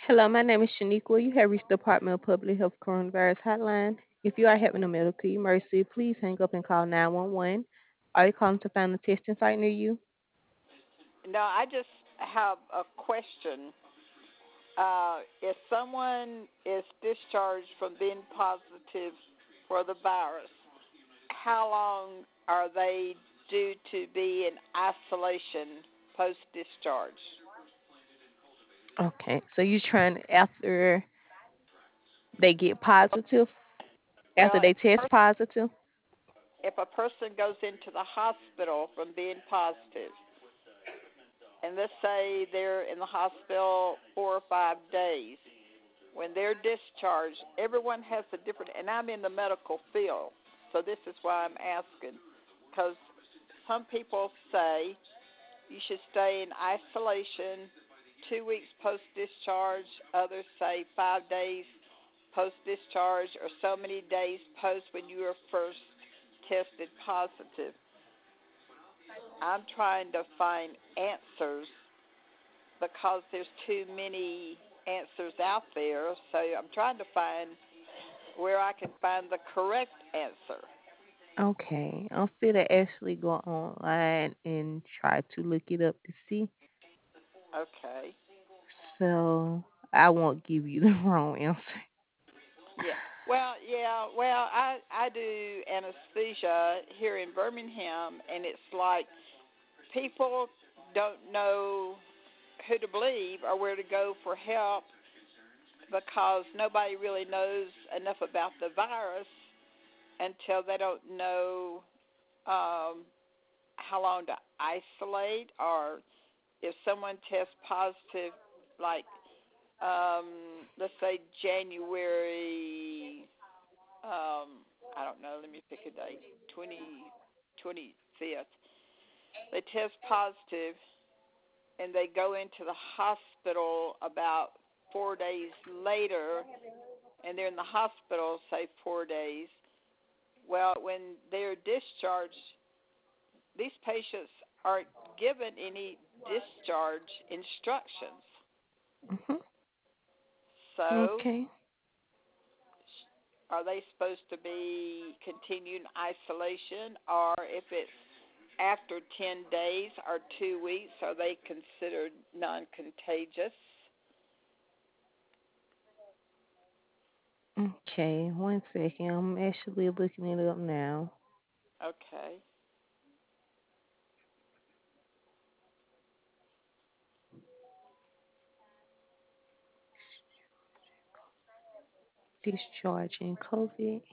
Hello, my name is Shaniqua. You have reached the Department of Public Health Coronavirus Hotline. If you are having a medical emergency, please hang up and call 911. Are you calling to find a testing site near you? No, I just have a question. If someone is discharged from being positive for the virus, how long are they due to be in isolation post discharge? Okay, so you're trying after they get positive, after Well, they test positive? if a person goes into the hospital from being positive, and let's say they're in the hospital 4 or 5 days, when they're discharged, everyone has a different, and I'm in the medical field, so this is why I'm asking, because some people say you should stay in isolation 2 weeks post discharge, others say 5 days post discharge, or so many days post when you were first tested positive. I'm trying to find answers because there's too many answers out there, so I'm trying to find where I can find the correct answer. Okay, I'm fit to actually go online and try to look it up to see. Okay. So I won't give you the wrong answer. Yeah. Well, yeah. Well, I do anesthesia here in Birmingham, and it's like people don't know who to believe or where to go for help because nobody really knows enough about the virus until they don't know how long to isolate, or if someone tests positive, like let's say January, I don't know, let me pick a date, 25th. They test positive and they go into the hospital about 4 days later, and they're in the hospital, say 4 days. Well, when they're discharged, these patients aren't given any discharge instructions. Hmm. So, Okay. are they supposed to be continuing isolation, or if it's after 10 days or 2 weeks, are they considered non contagious? Okay, one second. I'm actually looking it up now. Okay. Discharging COVID.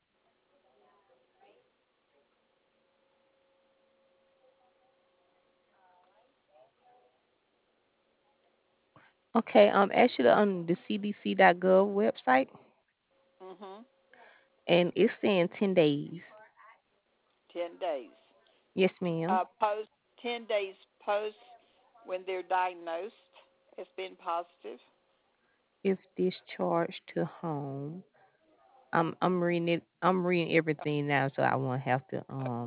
Okay, actually on the CDC.gov website, Mhm. and it's saying 10 days. 10 days. Yes, ma'am. Post 10 days post when they're diagnosed as being positive. If discharged to home, I'm reading it. I'm reading everything now, so I won't have to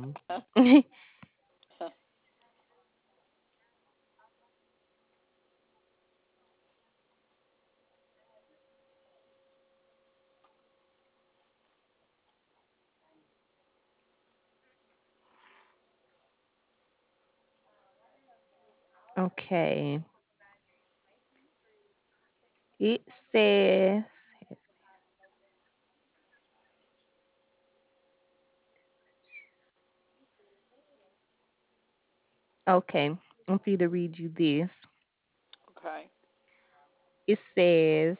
Okay, it says. Okay, I'm going to read you this. Okay. It says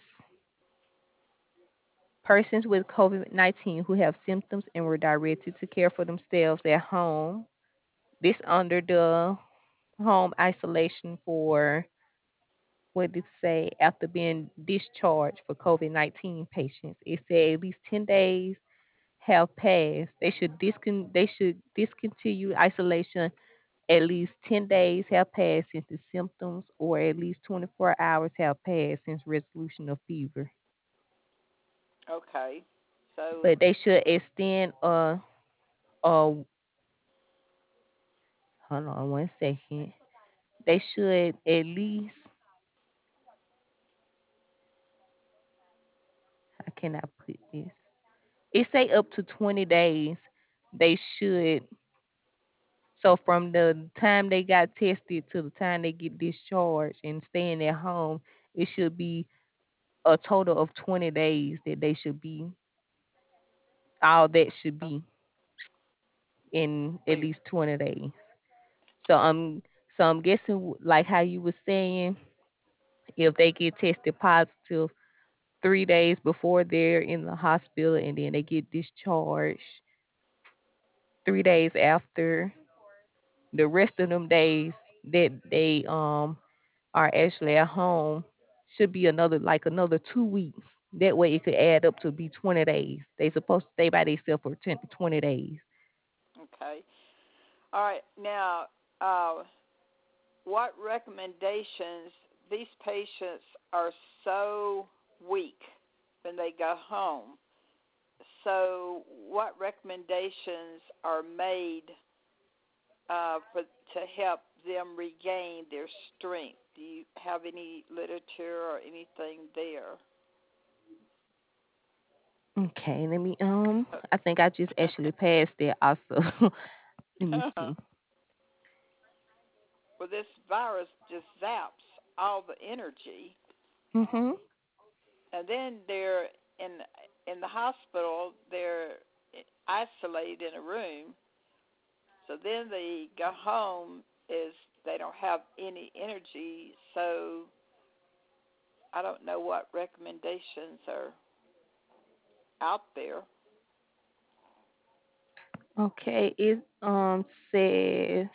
persons with COVID-19 who have symptoms and were directed to care for themselves at home. This under the home isolation for what did it say after being discharged for COVID-19 patients. It said at least 10 days have passed. They should discontinue isolation. At least 10 days have passed since the symptoms, or at least 24 hours have passed since resolution of fever. Okay. So, But they should extend hold on one second. They should at least can I put this? It say up to 20 days they should. So from the time they got tested to the time they get discharged and staying at home, it should be a total of 20 days that they should be all that should Uh, be in at wait, least 20 days. So I'm guessing like how you were saying, if they get tested positive 3 days before they're in the hospital and then they get discharged 3 days after, the rest of them days that they are actually at home should be another 2 weeks. That way it could add up to be 20 days. They supposed to stay by themselves for 20 days. okay. All right. Now, uh, what recommendations? These patients are so weak when they go home. So, what recommendations are made to help them regain their strength? Do you have any literature or anything there? Okay, let me I think I just actually passed that also. Let me see. Well, this virus just zaps all the energy, Mhm. and then they're in the hospital. They're isolated in a room. So then they go home is they don't have any energy. So I don't know what recommendations are out there. Okay, it says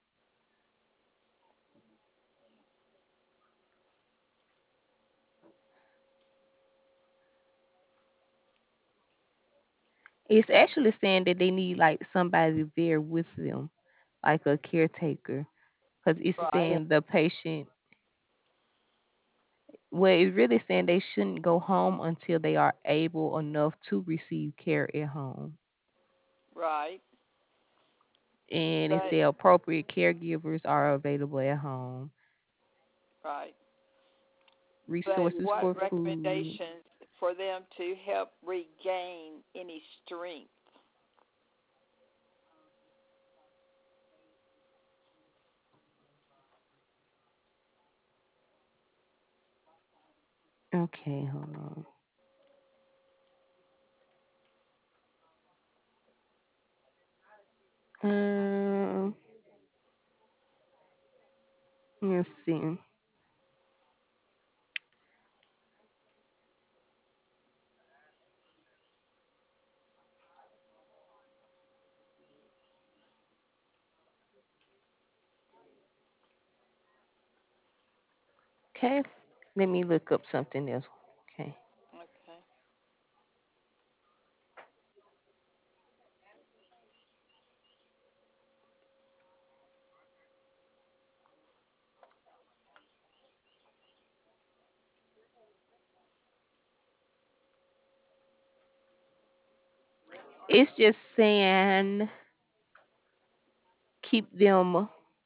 it's actually saying that they need like somebody there with them, like a caretaker, because it's Right, saying the patient. Well, it's really saying they shouldn't go home until they are able enough to receive care at home, right. and it But said appropriate caregivers are available at home. right. But Resources what for food. recommendations for them to help regain any strength? Okay, hold on. Let's see. Okay, let me look up something else. Okay. Okay. It's just saying keep them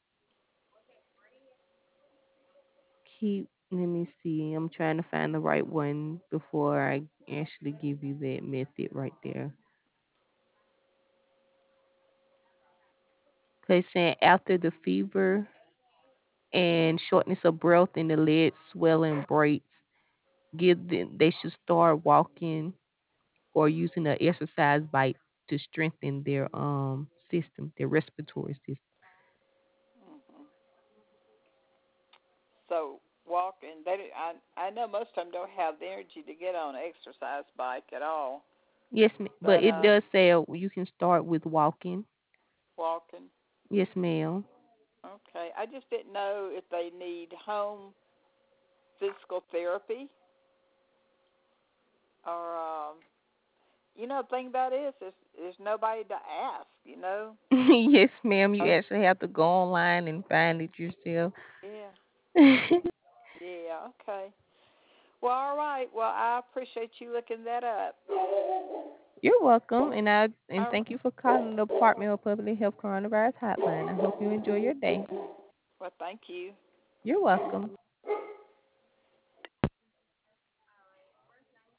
let me see. I'm trying to find the right one before I actually give you that method right there. Cause it's saying after the fever and shortness of breath and the legs swelling breaks, give them they should start walking or using an exercise bike to strengthen their system, their respiratory system. Hmm. So walking, I know most of them don't have the energy to get on an exercise bike at all. Yes, but But it does say you can start with walking. walking, Yes, ma'am. okay. I just didn't know if they need home physical therapy or the thing about it is there's nobody to ask. Yes, ma'am. You Uh, actually have to go online and find it yourself. yeah, yeah, okay. Well, all right. Well, I appreciate you looking that up. You're welcome, and All thank you for calling the Department of Public Health Coronavirus Hotline. I hope you enjoy your day. right. Well, thank you. You're welcome.